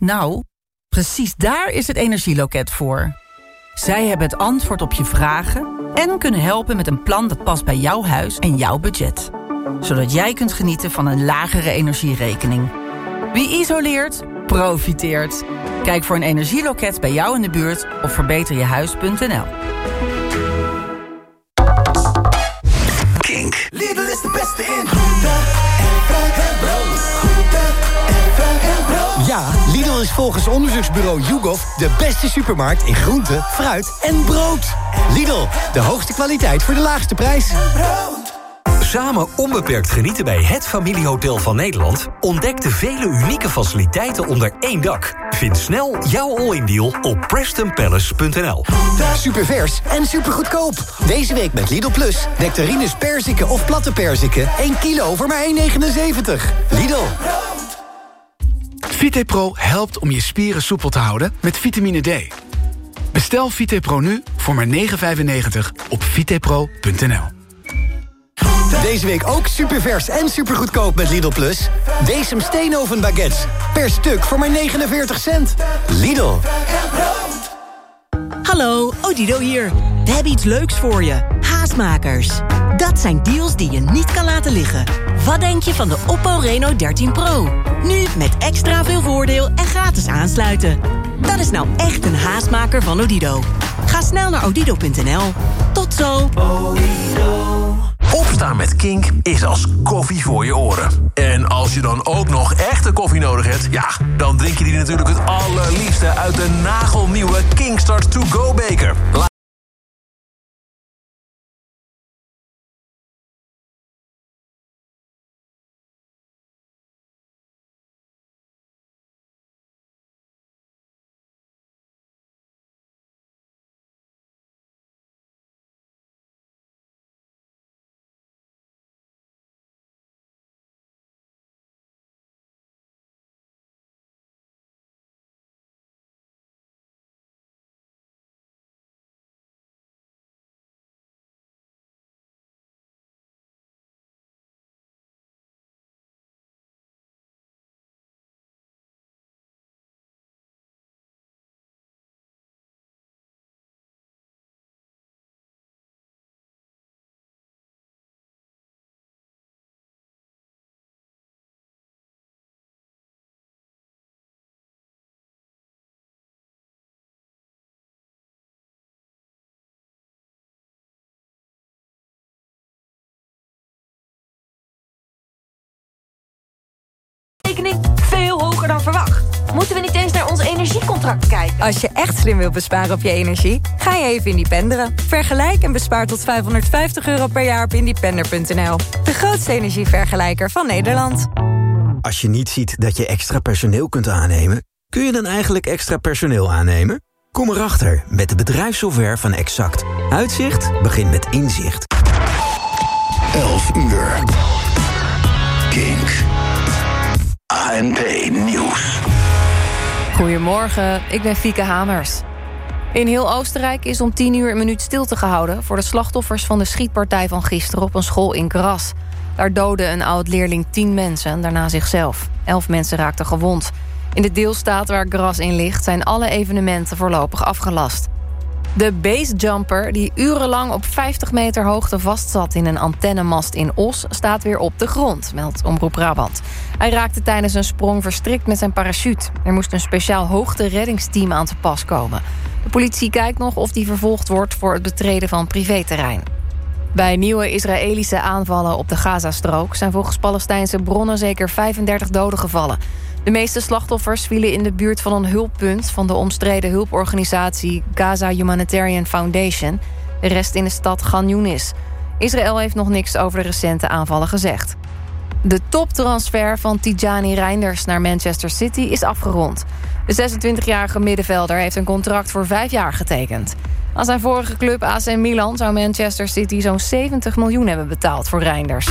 Nou, precies daar is het Energieloket voor. Zij hebben het antwoord op je vragen en kunnen helpen met een plan dat past bij jouw huis en jouw budget. Zodat jij kunt genieten van een lagere energierekening. Wie isoleert, profiteert. Kijk voor een Energieloket bij jou in de buurt op verbeterjehuis.nl. Kink. Lidl is de beste in groente en fruit en brood. Groente en fruit en brood. Ja, Lidl is volgens onderzoeksbureau YouGov de beste supermarkt in groente, fruit en brood. Lidl, de hoogste kwaliteit voor de laagste prijs. Samen onbeperkt genieten bij het familiehotel van Nederland? Ontdek de vele unieke faciliteiten onder één dak. Vind snel jouw all-in deal op PrestonPalace.nl. Supervers en supergoedkoop. Deze week met Lidl Plus. Nectarines perziken of platte perziken. 1 kilo voor maar €1,79. Lidl. VitePro helpt om je spieren soepel te houden met vitamine D. Bestel VitePro nu voor maar €9,95 op vitepro.nl. Deze week ook supervers en supergoedkoop met Lidl Plus. Decem Steenoven baguettes. Per stuk voor maar 49 cent. Lidl. Hallo, Odido hier. We hebben iets leuks voor je. Haastmakers. Dat zijn deals die je niet kan laten liggen. Wat denk je van de Oppo Reno 13 Pro? Nu met extra veel voordeel en gratis aansluiten. Dat is nou echt een haastmaker van Odido. Ga snel naar odido.nl. Tot zo. Opstaan met Kink is als koffie voor je oren. En als je dan ook nog echte koffie nodig hebt, ja, dan drink je die natuurlijk het allerliefste uit de nagelnieuwe Kinkstart To Go beker. Veel hoger dan verwacht. Moeten we niet eens naar ons energiecontract kijken? Als je echt slim wilt besparen op je energie, ga je even independeren. Vergelijk en bespaar tot €550 per jaar op independer.nl. De grootste energievergelijker van Nederland. Als je niet ziet dat je extra personeel kunt aannemen, kun je dan eigenlijk extra personeel aannemen? Kom erachter met de bedrijfssoftware van Exact. Uitzicht begint met inzicht. 11 uur. Kink. ANP Nieuws. Goedemorgen, ik ben Fieke Hamers. In heel Oostenrijk is om 10 uur een minuut stilte gehouden voor de slachtoffers van de schietpartij van gisteren op een school in Graz. Daar doodde een oud-leerling 10 mensen en daarna zichzelf. 11 mensen raakten gewond. In de deelstaat waar Graz in ligt zijn alle evenementen voorlopig afgelast. De basejumper, die urenlang op 50 meter hoogte vastzat in een antennemast in Os, staat weer op de grond, meldt Omroep Brabant. Hij raakte tijdens een sprong verstrikt met zijn parachute. Er moest een speciaal hoogte-reddingsteam aan te pas komen. De politie kijkt nog of die vervolgd wordt voor het betreden van privéterrein. Bij nieuwe Israëlische aanvallen op de Gazastrook zijn volgens Palestijnse bronnen zeker 35 doden gevallen. De meeste slachtoffers vielen in de buurt van een hulppunt van de omstreden hulporganisatie Gaza Humanitarian Foundation. De rest in de stad Khan Yunis. Israël heeft nog niks over de recente aanvallen gezegd. De toptransfer van Tijani Reinders naar Manchester City is afgerond. De 26-jarige middenvelder heeft een contract voor 5 jaar getekend. Aan zijn vorige club AC Milan zou Manchester City zo'n 70 miljoen hebben betaald voor Reinders.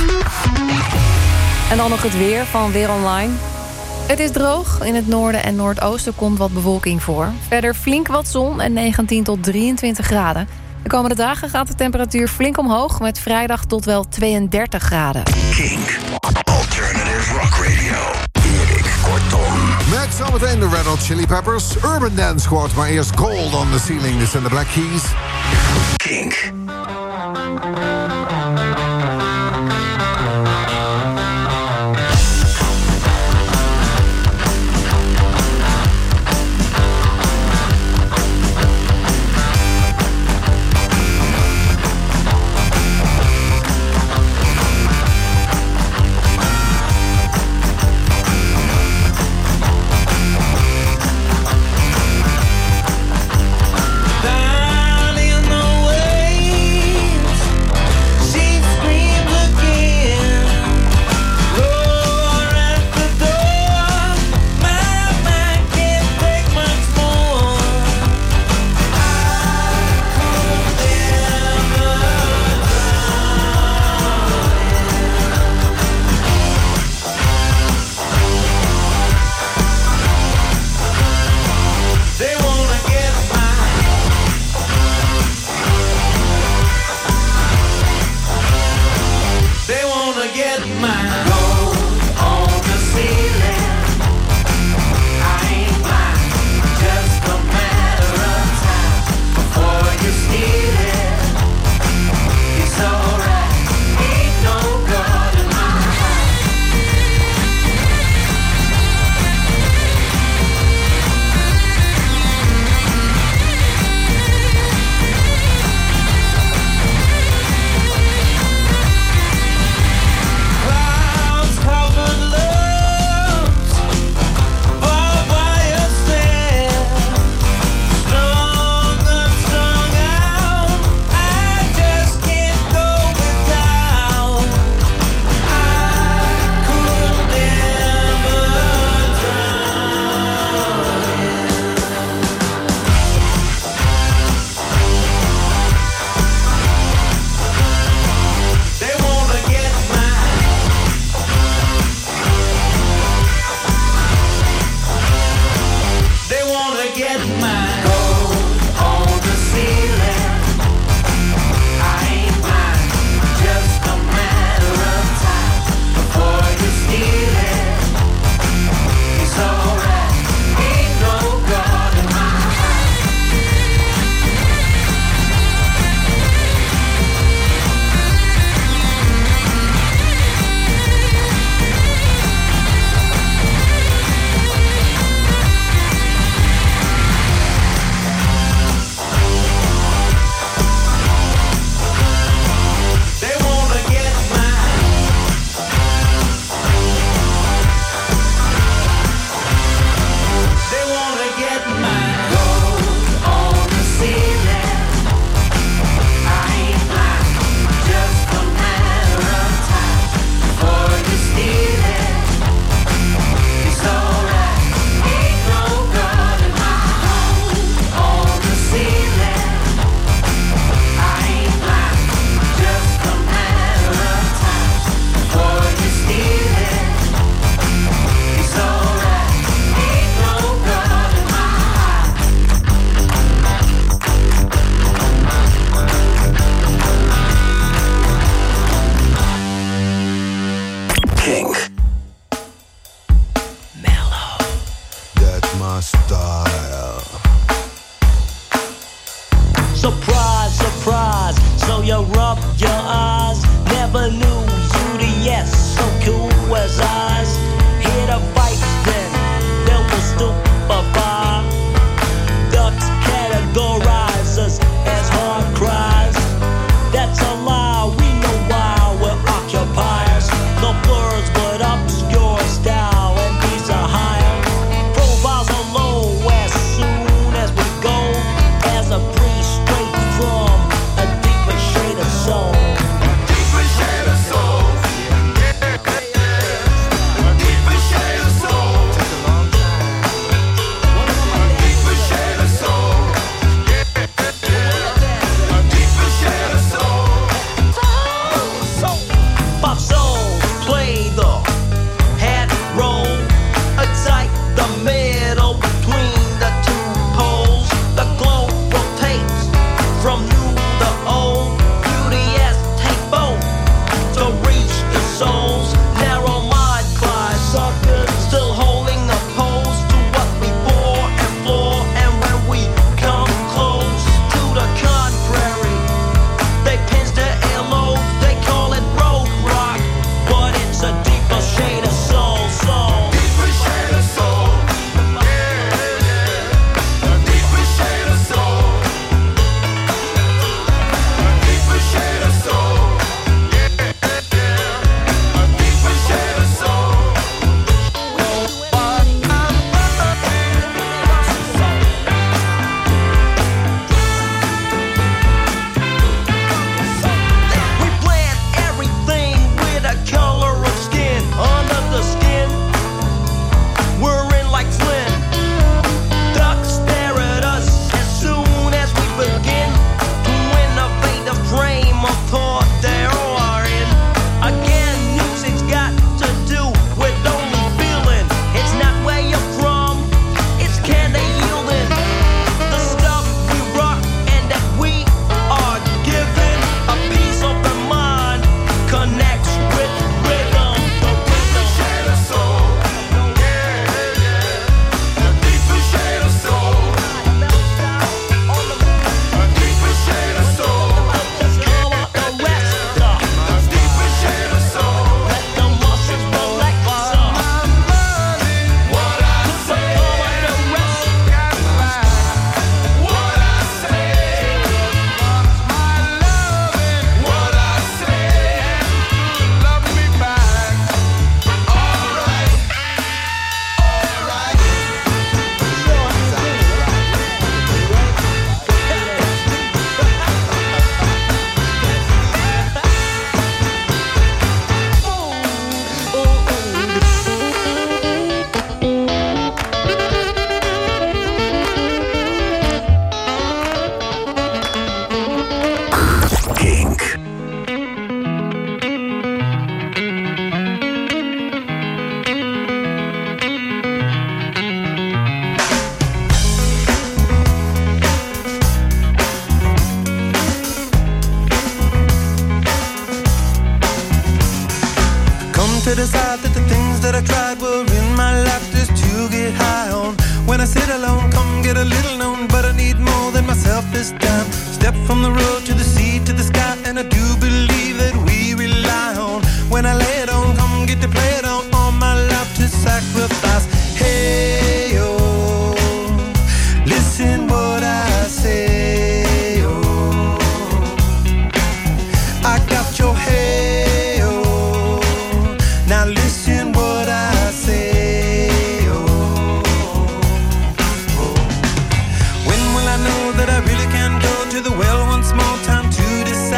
En dan nog het weer van Weer Online. Het is droog. In het noorden en noordoosten komt wat bewolking voor. Verder flink wat zon en 19 tot 23 graden. De komende dagen gaat de temperatuur flink omhoog, met vrijdag tot wel 32 graden. Kink. Alternative Rock Radio. Erik Kortom. Met zometeen de Red Hot Chili Peppers, Urban Dance Squad, maar eerst Gold on the Ceiling. Dit zijn de Black Keys. Kink. Surprise, surprise, so you rub your eyes. Never knew you the yes, so cool as eyes. Hear the fight, then they'll be stupefy. Ducks categorize us as hard cries. That's a lie, we know why we're occupiers. No blurs but obscure style, and these are higher. Profiles are low as soon as we go. As a breeze straight from a deeper shade of soul. Deeper shade of to decide that the things that I tried were in my life just to get high on. When I sit alone, come get a little known, but I need more than myself this time. Step from the road to the sea to the sky, and I do believe that we rely on. When I lay it on, come get to play it on, all my life to sacrifice. Hey, oh, listen what I say, oh, I got your hey, oh, now listen what I say, oh, when will I know that I really can go to the well once more? Time to decide.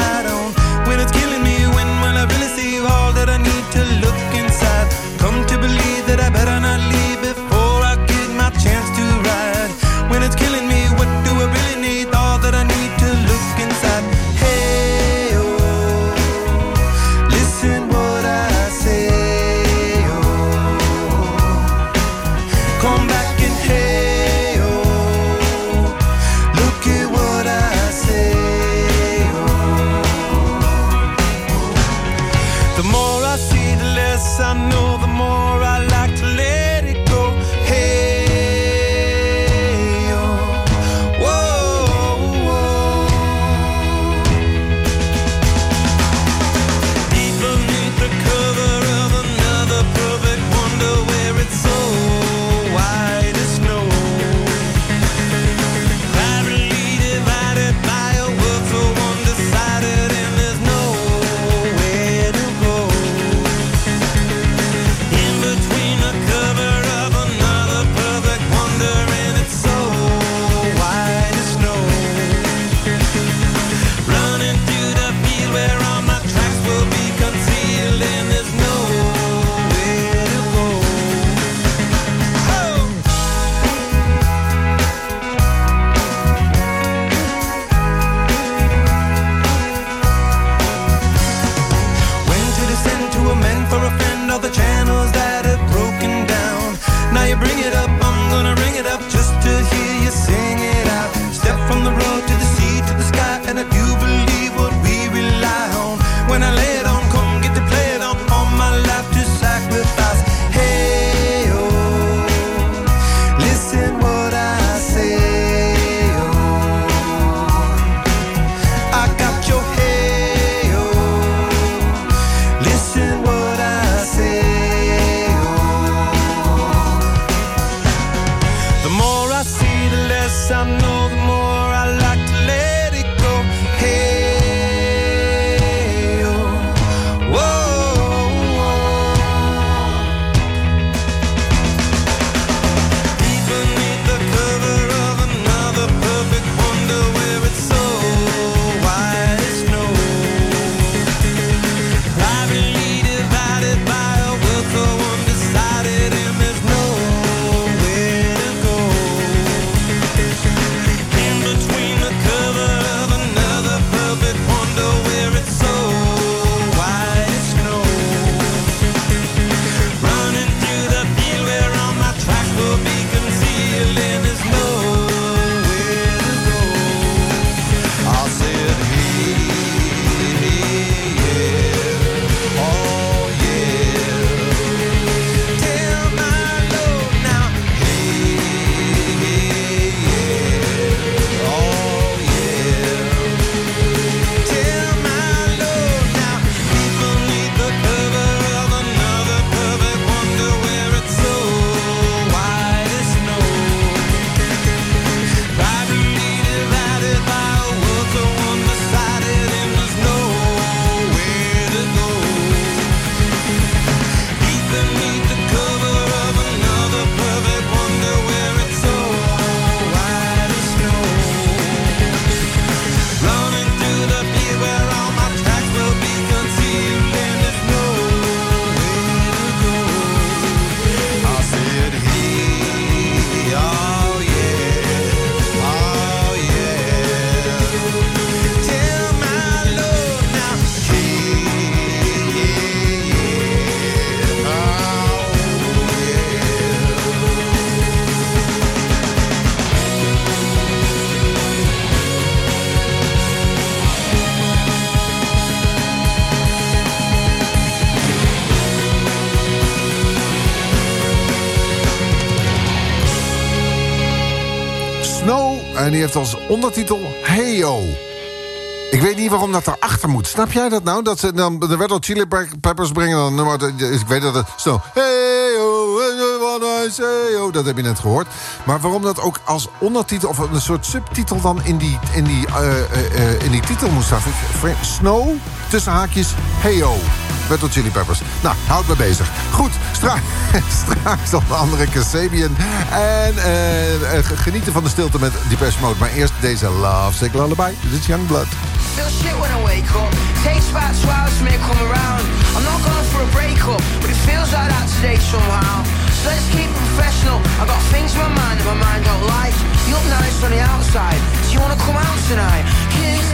En die heeft als ondertitel Heyo. Ik weet niet waarom dat erachter moet. Snap jij dat nou? Dat ze dan de Red Hot Chili Peppers brengen dan nummer. Ik weet dat het zo. Heyo, heyo, dat heb je net gehoord. Maar waarom dat ook als ondertitel of een soort subtitel dan in die titel moet staan? Snow tussen haakjes Heyo. Red Hot Chili Peppers. Nou, houd me bezig. Goed, straks onder andere Kasabian. En genieten van de stilte met Depeche Mode. Maar eerst deze Love Sick Lullaby. Dit is Youngblood. Feel shit when I wake up. Takes about 2 hours for me to come around. I'm not going for a breakup, but it feels like that today somehow. So let's keep it professional. I got things in my mind that my mind don't like. You look nice on the outside. Do you wanna come out tonight? 'Cause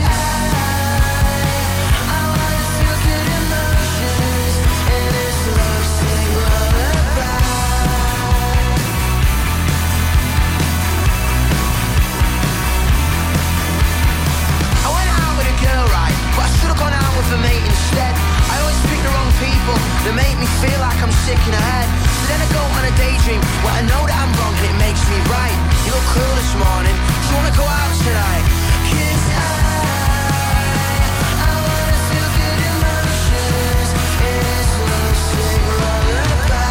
I wanna feel good emotions in this love sick lullaby. I went out with a girl, right, but I should've gone out with a mate instead. I always pick the wrong people that make me feel like I'm sick in the head. So then I go on a daydream where I know that I'm wrong and it makes me right. You look cool this morning. Do you wanna go out tonight? 'Cause I wanna feel good emotions in this love sick lullaby.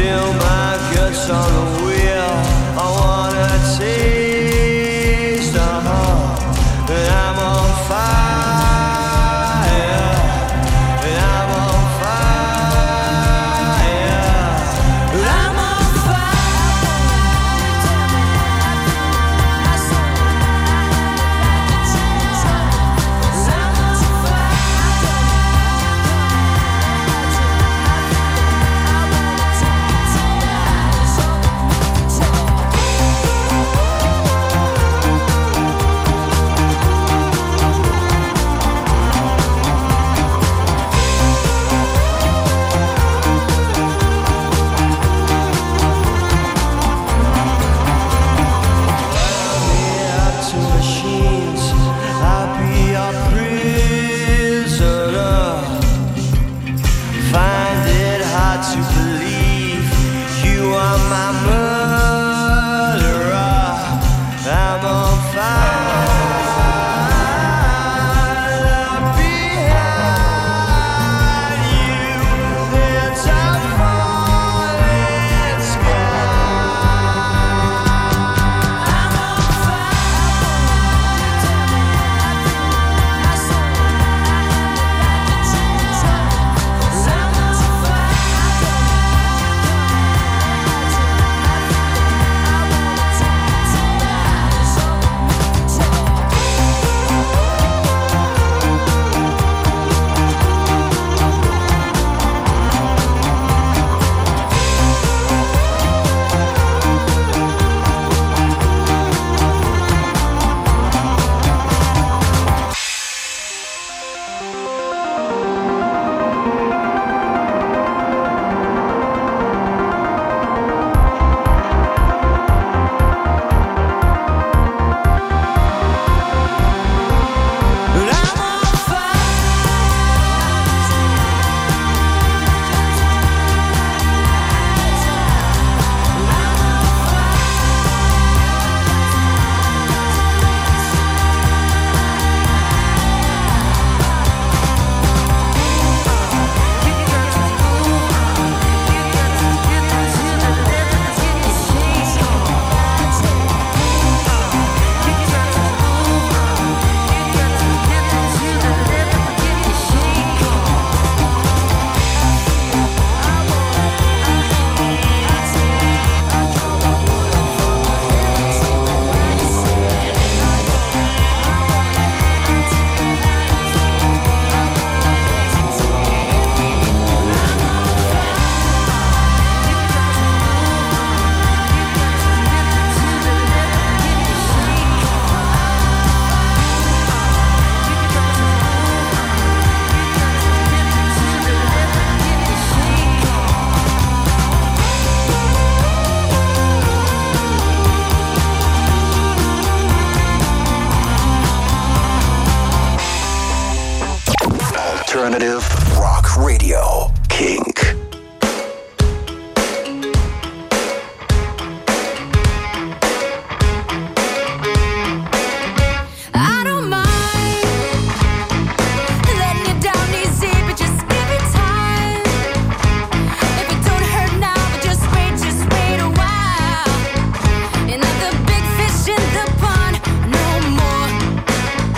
till my guts on the wheel. I wanna taste the heart, and I'm on fire, and I'm on fire, and I'm on Alternative Rock Radio, Kink.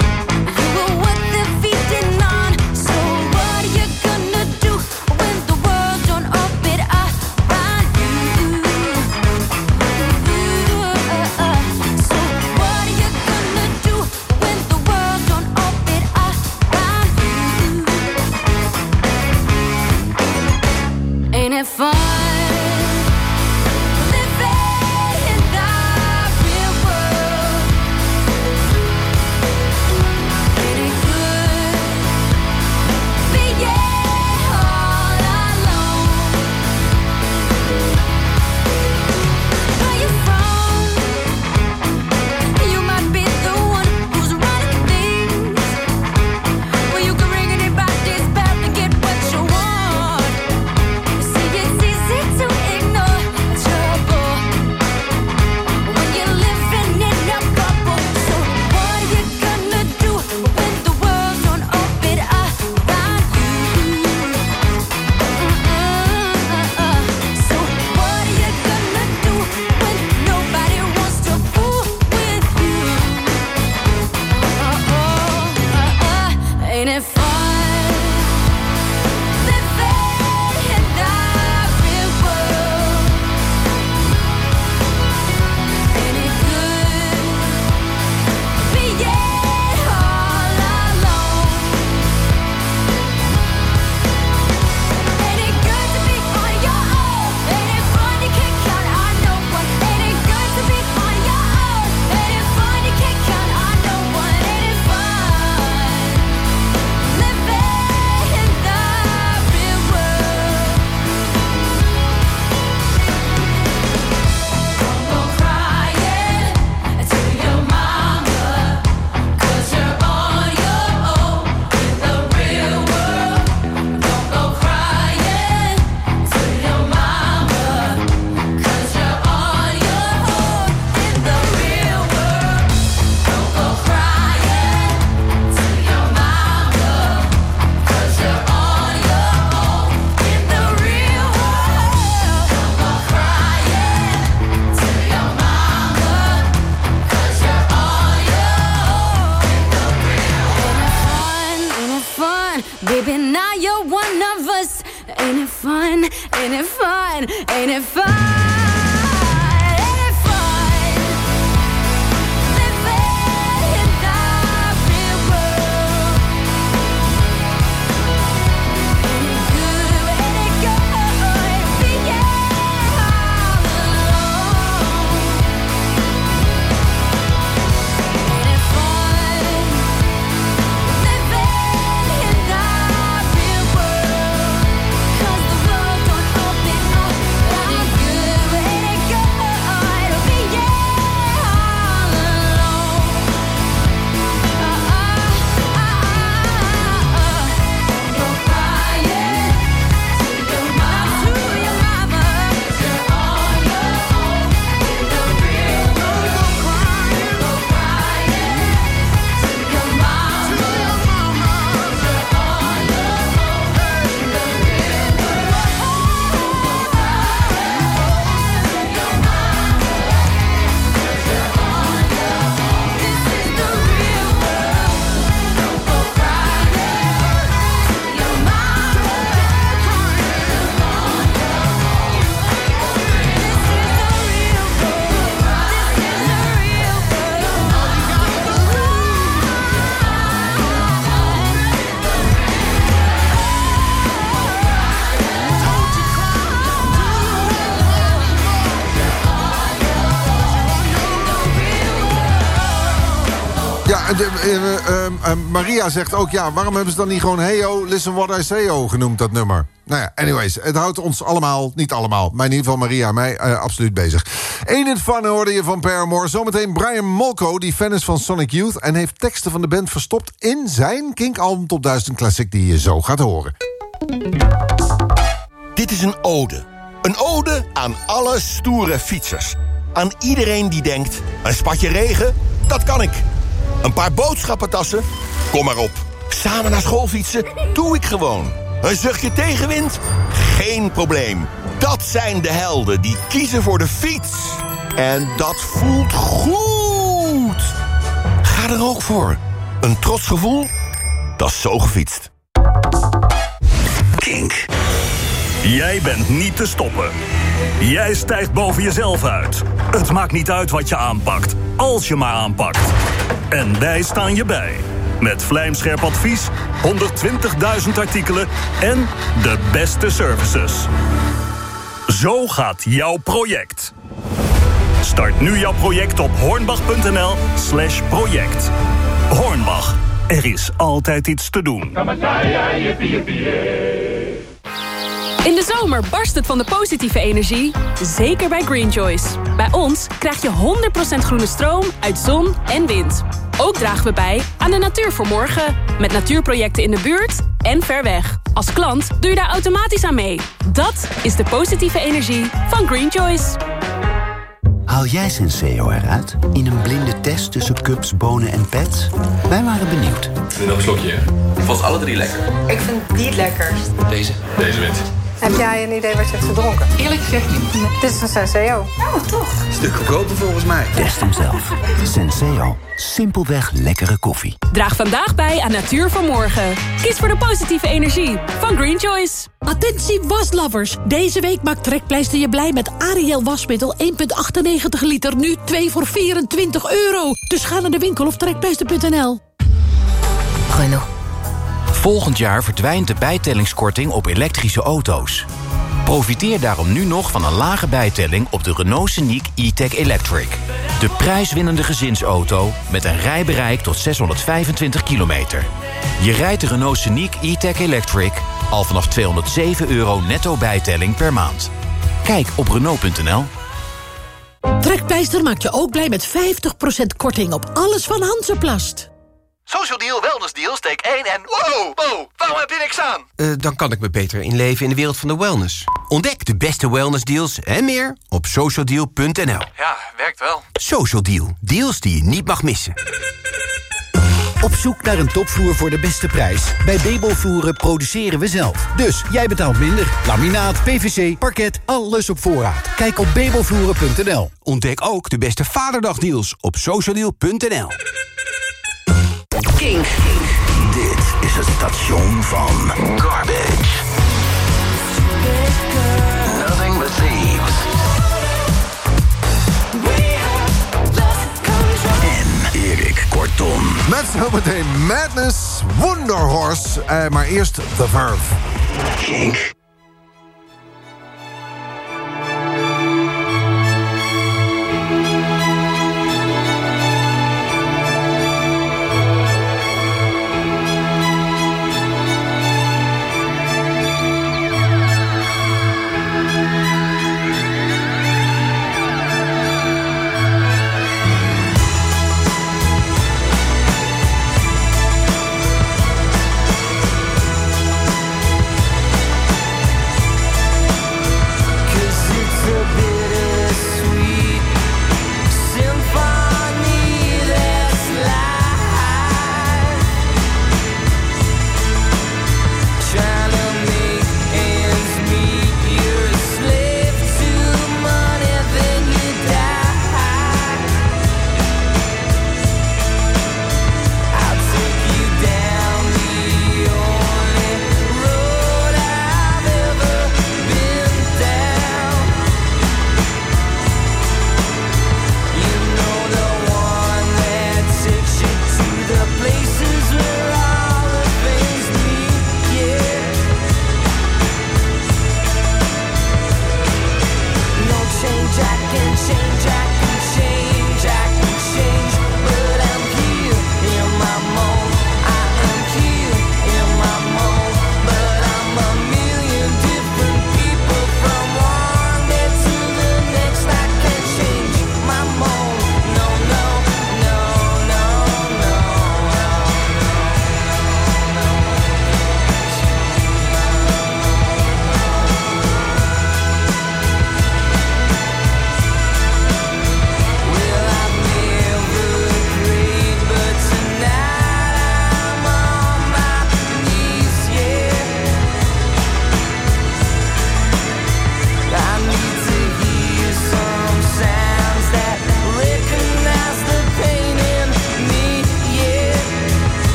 The Baby, now you're one of us. Ain't it fun? Ain't it fun? Ain't it fun? Maria zegt ook, ja, waarom hebben ze dan niet gewoon Heyo, Listen What I Say genoemd, dat nummer? Nou ja, anyways, het houdt ons allemaal, niet allemaal, maar in ieder geval Maria en mij absoluut bezig. Ain't It Fun hoorde je van Paramore. Zometeen Brian Molko, die fan is van Sonic Youth en heeft teksten van de band verstopt in zijn Kink-album Top 1000 Classic die je zo gaat horen. Dit is een ode. Een ode aan alle stoere fietsers. Aan iedereen die denkt, een spatje regen, dat kan ik. Een paar boodschappentassen? Kom maar op. Samen naar school fietsen? Doe ik gewoon. Een zuchtje tegenwind? Geen probleem. Dat zijn de helden die kiezen voor de fiets. En dat voelt goed. Ga er ook voor. Een trots gevoel? Dat is zo gefietst. Kink. Jij bent niet te stoppen. Jij stijgt boven jezelf uit. Het maakt niet uit wat je aanpakt, als je maar aanpakt. En wij staan je bij. Met vlijmscherp advies, 120.000 artikelen en de beste services. Zo gaat jouw project. Start nu jouw project op hornbach.nl/project. Hornbach, er is altijd iets te doen. In de zomer barst het van de positieve energie, zeker bij Green Choice. Bij ons krijg je 100% groene stroom uit zon en wind. Ook dragen we bij aan de natuur voor morgen, met natuurprojecten in de buurt en ver weg. Als klant doe je daar automatisch aan mee. Dat is de positieve energie van Green Choice. Haal jij Senseo eruit in een blinde test tussen cups, bonen en pets? Wij waren benieuwd. Nog een slokje. Ik vond alle drie lekker. Ik vind die het lekkerst. Deze wint. Heb jij een idee wat je hebt gedronken? Eerlijk gezegd niet. Dit is een Senseo. Oh, toch? Stuk goedkoper volgens mij. Test hem zelf. Senseo. Simpelweg lekkere koffie. Draag vandaag bij aan Natuur voor Morgen. Kies voor de positieve energie van Green Choice. Attentie waslovers. Deze week maakt Trekpleister je blij met Ariel wasmiddel 1,98 liter. Nu 2 voor €24. Dus ga naar de winkel of trekpleister.nl. Renault. Volgend jaar verdwijnt de bijtellingskorting op elektrische auto's. Profiteer daarom nu nog van een lage bijtelling op de Renault Scenic E-Tech Electric. De prijswinnende gezinsauto met een rijbereik tot 625 kilometer. Je rijdt de Renault Scenic E-Tech Electric al vanaf €207 netto bijtelling per maand. Kijk op Renault.nl. Trekpleister maakt je ook blij met 50% korting op alles van Hansaplast. Social Deal, Wellness Deal, steek 1 en... Wow, waarom heb je niks aan? Dan kan ik me beter inleven in de wereld van de wellness. Ontdek de beste wellness deals en meer op socialdeal.nl. Ja, werkt wel. Social Deal, deals die je niet mag missen. Op zoek naar een topvloer voor de beste prijs? Bij Babelvloeren produceren we zelf. Dus jij betaalt minder. Laminaat, PVC, parket, alles op voorraad. Kijk op babelvloeren.nl. Ontdek ook de beste Vaderdagdeals op socialdeal.nl. Kink. Dit is Het station van Garbage. Nothing but thieves. En Erik Kortom. Met zometeen Madness, Wonderhorse. Maar eerst The Verve. Kink.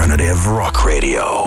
Alternative Rock Radio.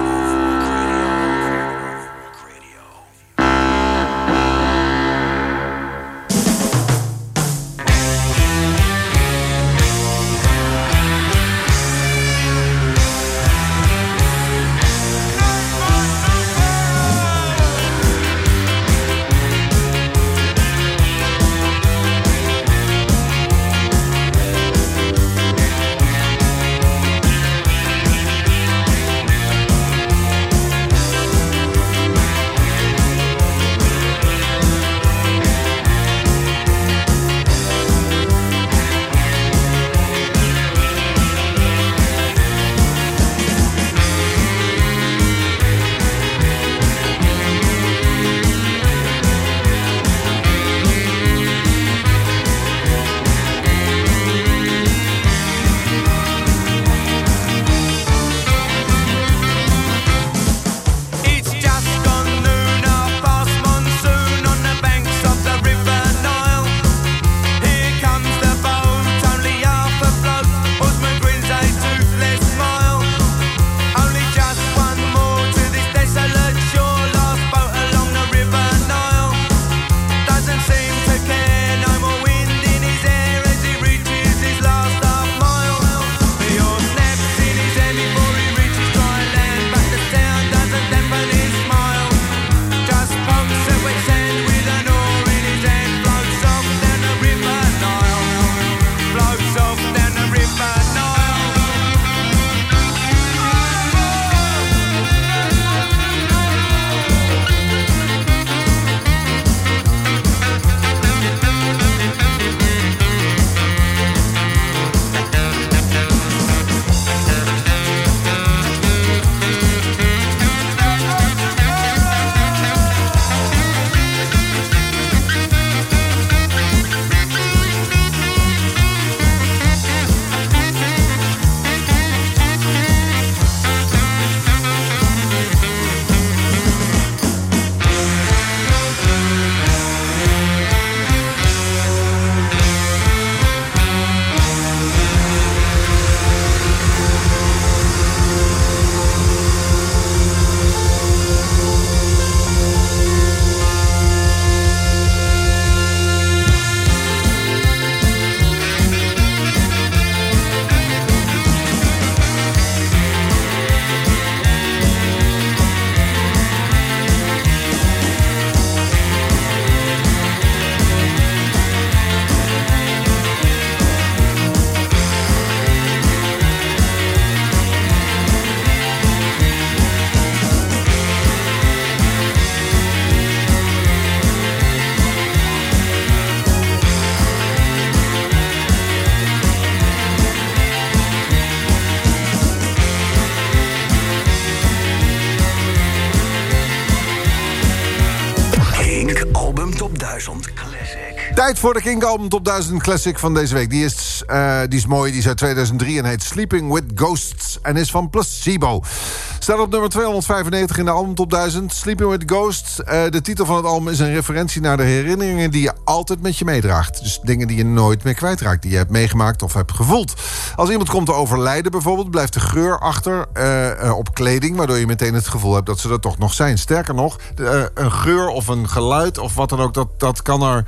Tijd voor de Kink Album Top 1000 Classic van deze week. Die is mooi, die is uit 2003 en heet Sleeping with Ghosts en is van Placebo. Staat op nummer 295 in de album Top 1000. Sleeping with Ghosts. De titel van het album is een referentie naar de herinneringen die je altijd met je meedraagt. Dus dingen die je nooit meer kwijtraakt, die je hebt meegemaakt of hebt gevoeld. Als iemand komt te overlijden bijvoorbeeld, blijft de geur achter op kleding, waardoor je meteen het gevoel hebt dat ze er toch nog zijn. Sterker nog, een geur of een geluid of wat dan ook, dat kan er...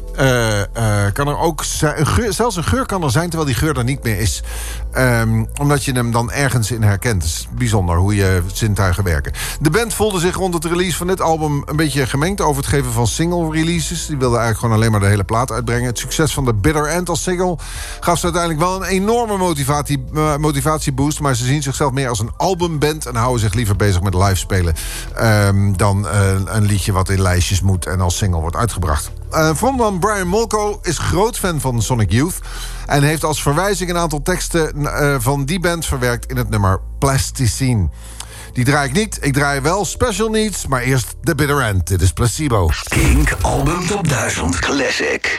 kan er ook zijn, zelfs een geur kan er zijn terwijl die geur er niet meer is. Omdat je hem dan ergens in herkent. Het is bijzonder hoe je zintuigen werken. De band voelde zich rond het release van dit album een beetje gemengd over het geven van single releases. Die wilden eigenlijk gewoon alleen maar de hele plaat uitbrengen. Het succes van The Bitter End als single gaf ze uiteindelijk wel een enorme motivatieboost. Maar ze zien zichzelf meer als een albumband en houden zich liever bezig met live spelen dan een liedje wat in lijstjes moet en als single wordt uitgebracht. Frontman Brian Molko is groot fan van Sonic Youth en heeft als verwijzing een aantal teksten van die band verwerkt in het nummer Plasticine. Die draai ik niet, ik draai wel Special Needs, maar eerst The Bitter End. Dit is Placebo. Kink Album Top 1000 Classic.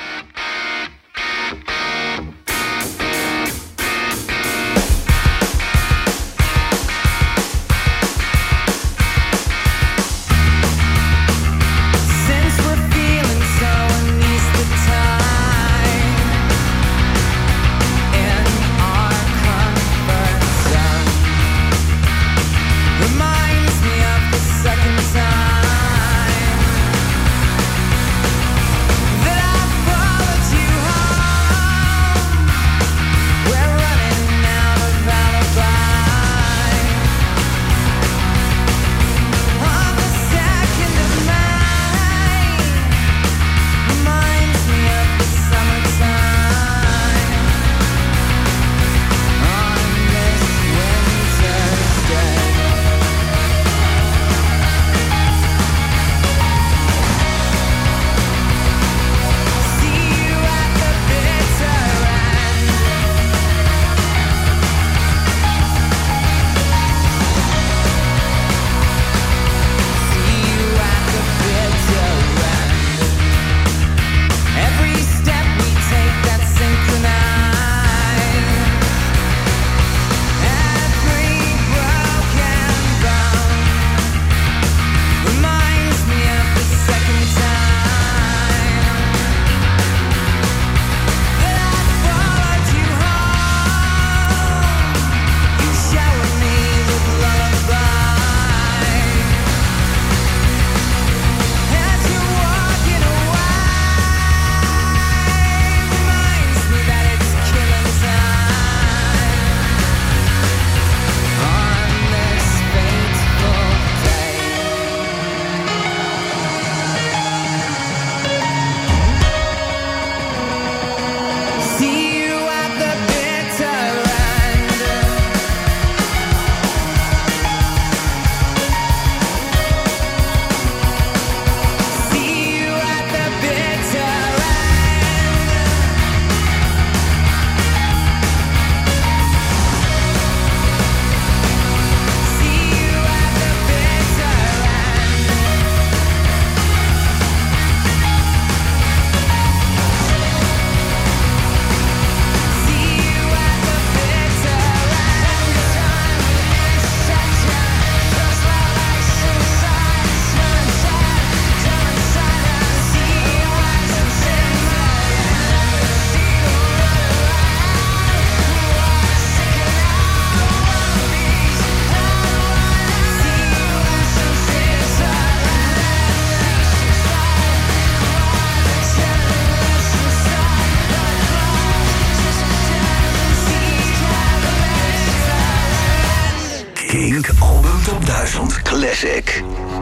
1000 Classic.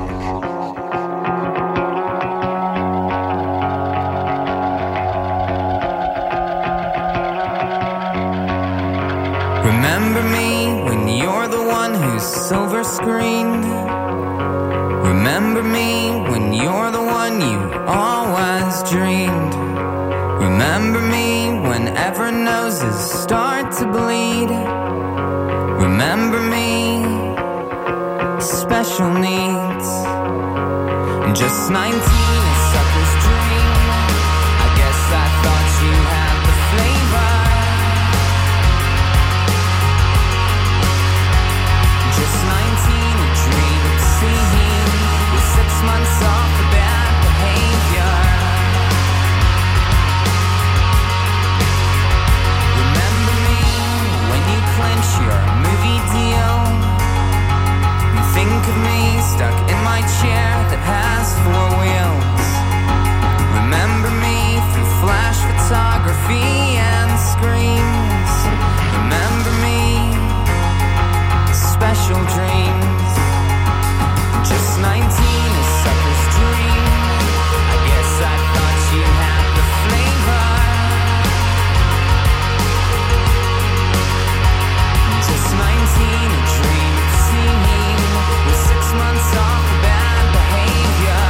Remember me when you're the one who's silver screened. Remember me when you're the one you always dreamed. Remember me whenever noses start to bleed. Remember me, special needs. Just 19, a sucker's dream. I guess I thought you had the flavor. Just 19, a dream of seeing with 6 months off for bad behavior. Remember me when you clench your movie deal. And think of me stuck in my chair that has 4 wheels. Remember me through flash photography and screens. Remember me, special dreams. Just 19, a sucker's dream. I guess I thought you had the flavor. Just 19, a dream of seeing with 6 months off for bad behavior.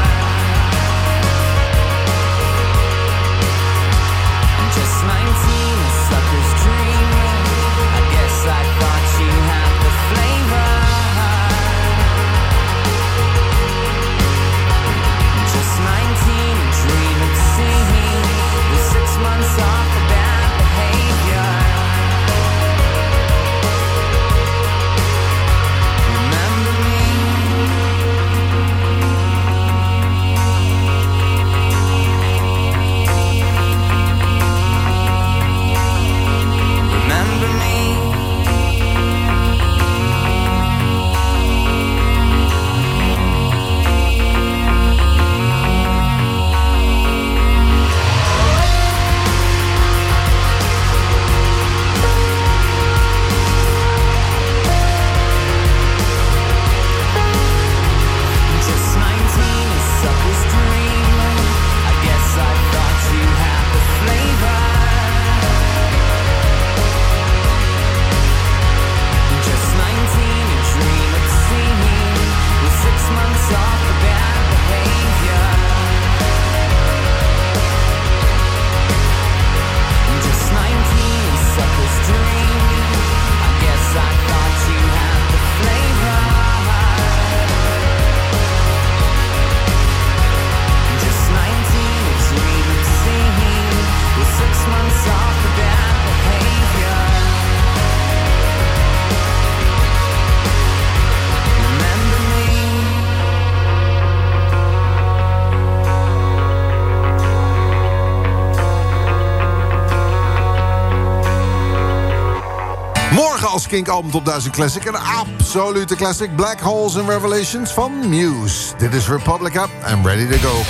Just 19, a sucker's dream. I guess I thought you had the flavor. Just 19, a dream of seeing with 6 months off for bad behavior. Remember me. Remember me. Just 19, a sucker's dream. I guess I thought you had the flavor. Just 19, a dream of seeing with 6 months off for bad behavior. Just 19, a sucker's dream. I guess I thought you had the flavor. Just 19, a dream of seeing with 6 months off for bad behavior. Remember me. Morgen als Kink Album Top 1000 Classic. Een absolute classic. Black Holes and Revelations van Muse. Dit is Republica. I'm ready to go.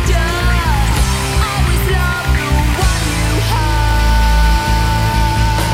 Always love the one you have.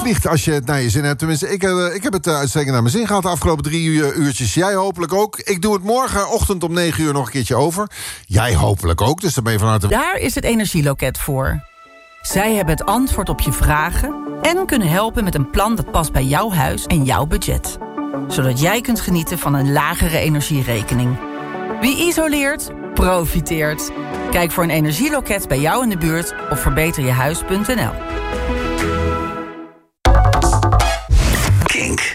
vliegt als je het naar je zin hebt. Tenminste, ik heb het uitstekend naar mijn zin gehad de afgelopen 3 uurtjes. Jij hopelijk ook. Ik doe het morgenochtend om 9 uur nog een keertje over. Jij hopelijk ook, dus dan ben je van harte... Daar is het Energieloket voor. Zij hebben het antwoord op je vragen en kunnen helpen met een plan dat past bij jouw huis en jouw budget. Zodat jij kunt genieten van een lagere energierekening. Wie isoleert, profiteert. Kijk voor een energieloket bij jou in de buurt op verbeterjehuis.nl. Kink.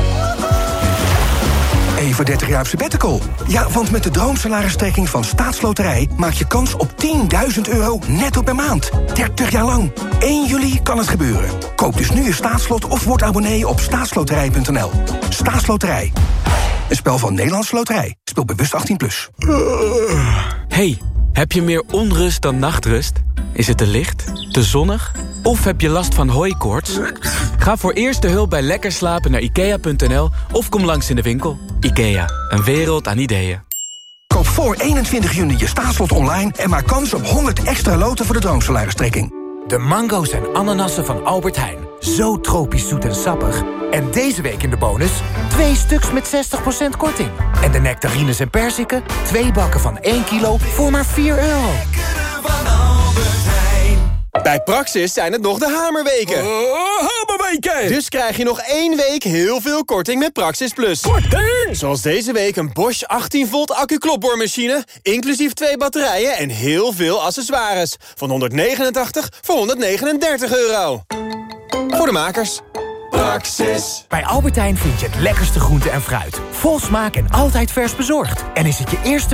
Even 30 jaar op sabbatical. Ja, want met de droomsalaristrekking van Staatsloterij maak je kans op €10.000 netto per maand. 30 jaar lang. 1 juli kan het gebeuren. Koop dus nu je staatslot of word abonnee op staatsloterij.nl. Staatsloterij. Een spel van Nederlandse Loterij. Speel bewust 18+. Hey, heb je meer onrust dan nachtrust? Is het te licht, te zonnig of heb je last van hooikoorts? Ga voor eerste hulp bij lekker slapen naar IKEA.nl of kom langs in de winkel. IKEA, een wereld aan ideeën. Koop voor 21 juni je staatslot online en maak kans op 100 extra loten voor de droomsalaristrekking. De mango's en ananassen van Albert Heijn. Zo tropisch zoet en sappig. En deze week in de bonus 2 stuks met 60% korting. En de nectarines en perziken, 2 bakken van 1 kilo voor maar €4. Bij Praxis zijn het nog de hamerweken. Hamerweken! Dus krijg je nog 1 week heel veel korting met Praxis Plus. Korting! Zoals deze week een Bosch 18 volt accu-klopboormachine... inclusief 2 batterijen en heel veel accessoires. Van €189 voor €139. Voor de makers. Praxis. Bij Albert Heijn vind je het lekkerste groente en fruit. Vol smaak en altijd vers bezorgd. En is het je eerste